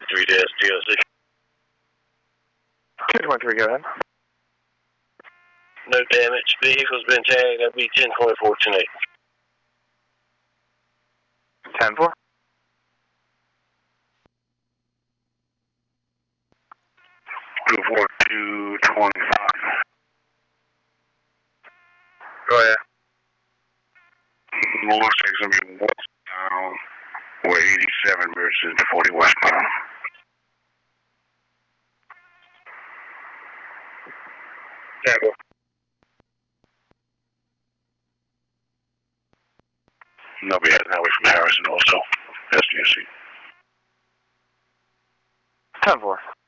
3-DLC. 223, go ahead. No damage. Vehicle's been tagged. That'd be 10-24 tonight. 10-4. Two 225. Go ahead. Looks like it's going to be westbound, or 87 versus 40 westbound. Tango. Nobody has that way from Harrison also. SDSC. 10-4.